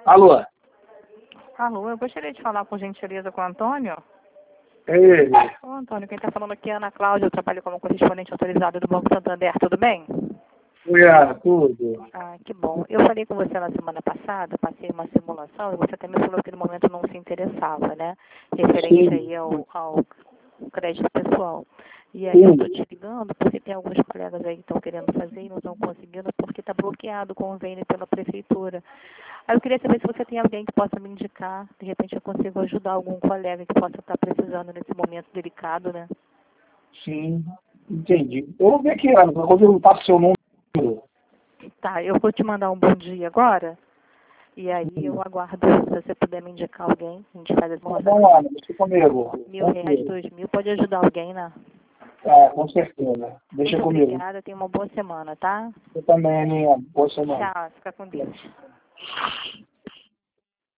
Alô? Alô, eu gostaria de falar por gentileza com o Antônio. É ele. Ô, Antônio, quem está falando aqui é a Ana Cláudia, eu trabalho como correspondente autorizada do Banco Santander, tudo bem? Oi, tudo. Ah, que bom. Eu falei com você na semana passada, passei uma simulação e você até me falou que no momento não se interessava, né? Referente aí ao crédito pessoal. E aí eu estou te ligando porque tem alguns colegas aí que estão querendo fazer e não estão conseguindo porque está bloqueado o convênio pela prefeitura. Aí eu queria saber se você tem alguém que possa me indicar, de repente eu consigo ajudar algum colega que possa estar precisando nesse momento delicado, né? Sim, entendi. Eu vou ver aqui, Ana, quando eu passo seu número. Tá, eu vou te mandar um bom dia agora. E aí eu aguardo, se você puder me indicar alguém, a gente faz essa Tá bom, Ana, deixa comigo. R$ 1.000, 2.000, pode ajudar alguém, né? Tá, com certeza. Deixa Muito comigo. obrigada, tenha uma boa semana, tá? Você também, Aninha. Boa semana. Tchau, fica com Deus.